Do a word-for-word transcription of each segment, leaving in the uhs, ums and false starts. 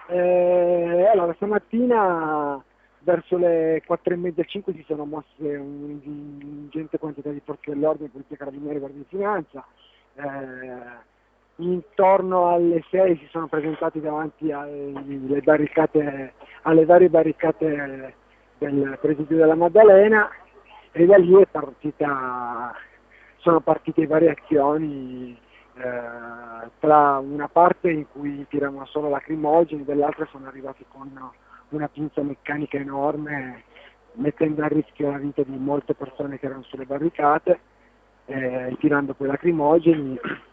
Eh, allora, stamattina verso le quattro e mezza cinque si sono mosse un'ingente quantità di forze dell'ordine, polizia, carabinieri, guardia di finanza. Eh, intorno alle sei si sono presentati davanti alle barricate, alle varie barricate del presidio della Maddalena, e da lì è partita, sono partite varie azioni, eh, tra una parte in cui tiravano solo lacrimogeni, dell'altra sono arrivati con una pinza meccanica enorme, mettendo a rischio la vita di molte persone che erano sulle barricate, eh, tirando poi lacrimogeni.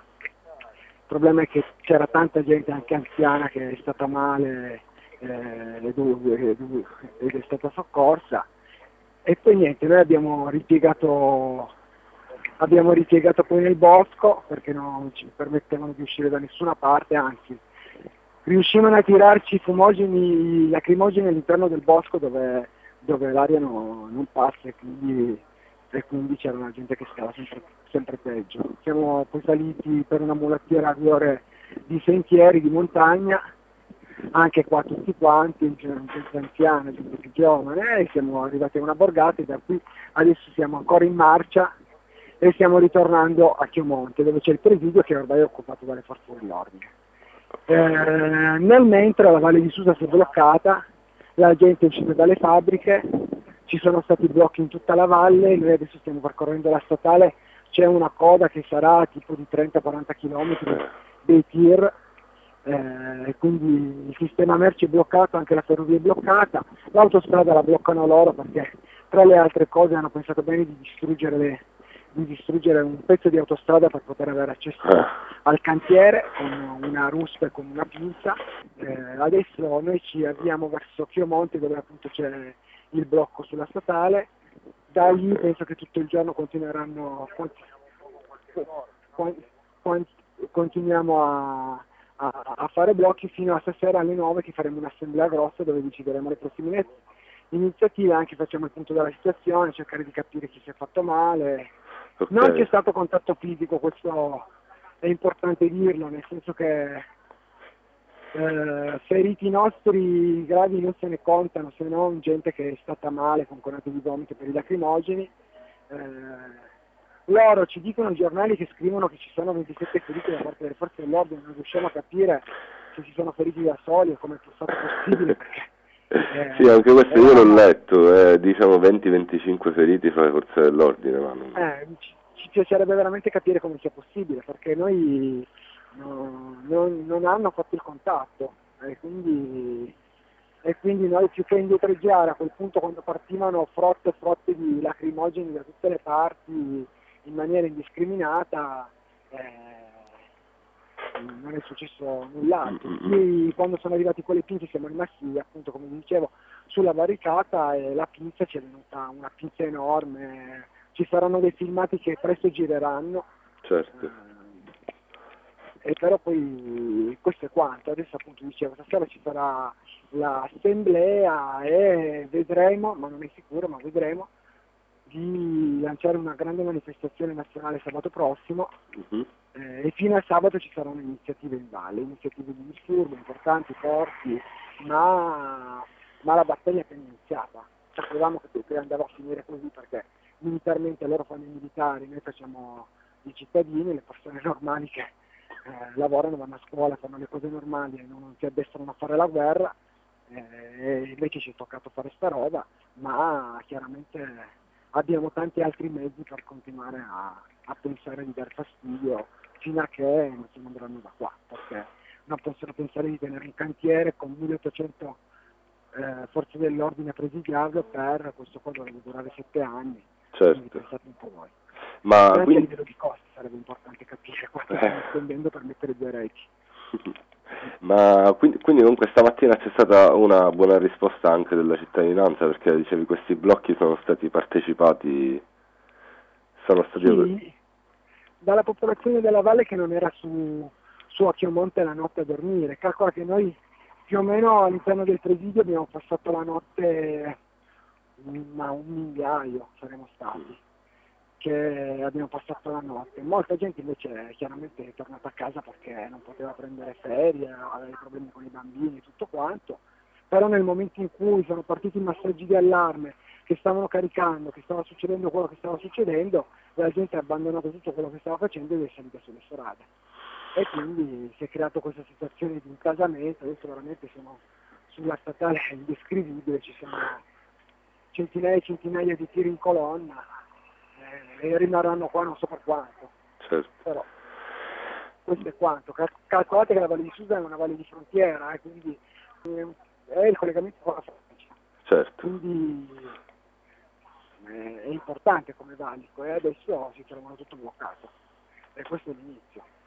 Il problema è che c'era tanta gente anche anziana che è stata male, eh, ed ed è stata soccorsa, e poi niente, noi abbiamo ripiegato, abbiamo ripiegato poi nel bosco perché non ci permettevano di uscire da nessuna parte, anzi riuscivano a tirarci fumogeni, lacrimogeni all'interno del bosco dove, dove l'aria no, non passa, e quindi, e quindi c'era una gente che scava sempre, sempre peggio. Siamo poi saliti per una mulattiera a due ore di sentieri di montagna, anche qua tutti quanti, gente anziana, gente più giovane, e siamo arrivati a una borgata, e da qui adesso siamo ancora in marcia e stiamo ritornando a Chiomonte, dove c'è il presidio che ormai è occupato dalle forze dell'ordine. Eh, nel mentre la Valle di Susa si è bloccata, la gente è uscita dalle fabbriche, ci sono stati blocchi in tutta la valle, noi adesso stiamo percorrendo la statale, c'è una coda che sarà tipo di trenta quaranta chilometri dei tir, eh, quindi il sistema merci è bloccato, anche la ferrovia è bloccata, l'autostrada la bloccano loro perché tra le altre cose hanno pensato bene di distruggere, le, di distruggere un pezzo di autostrada per poter avere accesso al cantiere con una ruspa e con una pinza. Eh, adesso noi ci avviamo verso Chiomonte, dove appunto c'è il blocco sulla statale, da lì penso che tutto il giorno continueranno, continuiamo a, a, a fare blocchi fino a stasera alle nove, che faremo un'assemblea grossa dove decideremo le prossime iniziative, anche facciamo il punto della situazione, cercare di capire chi si è fatto male. Okay. Non c'è stato contatto fisico, questo è importante dirlo, nel senso che eh, feriti nostri gravi non se ne contano, se non gente che è stata male con conati di vomito per i lacrimogeni. Eh, loro ci dicono, i giornali che scrivono che ci sono ventisette feriti da parte delle forze dell'ordine, non riusciamo a capire se ci sono feriti da soli o come è stato possibile, perché Eh, sì, anche questo io l'ho letto, eh, diciamo venti venticinque feriti fra le forze dell'ordine, ma non... eh, ci, ci piacerebbe veramente capire come sia possibile, perché noi no, non, non hanno fatto il contatto, e quindi, e quindi noi, più che indietreggiare a quel punto, quando partivano frotte e frotte di lacrimogeni da tutte le parti in maniera indiscriminata, eh, non è successo null'altro. Noi, quando sono arrivati quelle pinze, siamo rimasti, appunto, come vi dicevo, sulla barricata, e la pinza ci è venuta una pinza enorme. Ci saranno dei filmati che presto gireranno. Certo. Eh, e però poi questo è quanto. Adesso, appunto, dicevo, stasera ci sarà l'assemblea e vedremo, ma non è sicuro, ma vedremo, di lanciare una grande manifestazione nazionale sabato prossimo. Uh-huh. Eh, e fino a sabato ci saranno iniziative in valle, iniziative di disturbo importanti, forti, ma, ma la battaglia è appena iniziata. Sapevamo che, che andava a finire così, perché militarmente loro fanno i militari, noi facciamo i cittadini, le persone normali che eh, lavorano, vanno a scuola, fanno le cose normali e non si addestrano a fare la guerra, eh, e invece ci è toccato fare sta roba, ma chiaramente abbiamo tanti altri mezzi per continuare a, a pensare di dar fastidio fino a che non si andranno da qua, perché non possono pensare di tenere un cantiere con milleottocento eh, forze dell'ordine a presidiarlo per questo qua dovrebbe durare sette anni. Certo. Quindi pensate un po' voi. Ma anche quindi... a livello di costi sarebbe importante capire quanto stiamo spendendo per mettere due reti. Ma quindi, quindi comunque stamattina c'è stata una buona risposta anche della cittadinanza, perché dicevi questi blocchi sono stati partecipati, sono stati... Sì, dalla popolazione della valle che non era su, su a Chiomonte la notte a dormire. Calcola che noi più o meno all'interno del presidio abbiamo passato la notte, ma un migliaio saremo stati, che abbiamo passato la notte. Molta gente invece chiaramente è tornata a casa perché non poteva prendere ferie, aveva problemi con i bambini e tutto qua. quanto, però nel momento in cui sono partiti i messaggi di allarme che stavano caricando, che stava succedendo quello che stava succedendo, la gente ha abbandonato tutto quello che stava facendo ed è salita sulle strade. E quindi si è creato questa situazione di incasamento, adesso veramente siamo sulla statale indescrivibile, ci sono centinaia e centinaia di tiri in colonna eh, e rimarranno qua non so per quanto. Certo. Però questo è quanto. Cal- calcolate che la Valle di Susa è una valle di frontiera, eh, quindi eh, è il collegamento con la Francia. Certo. Quindi eh, è importante come valico e adesso si trovano tutto bloccato. E questo è l'inizio.